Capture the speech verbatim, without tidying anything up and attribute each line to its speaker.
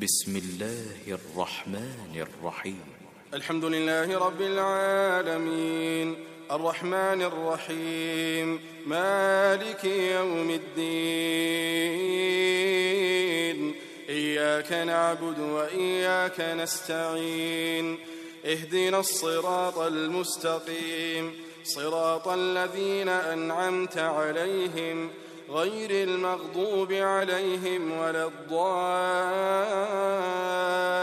Speaker 1: بسم الله الرحمن الرحيم.
Speaker 2: الحمد لله رب العالمين الرحمن الرحيم مالك يوم الدين إياك نعبد وإياك نستعين اهدنا الصراط المستقيم صراط الذين أنعمت عليهم غير المغضوب عليهم ولا الضالين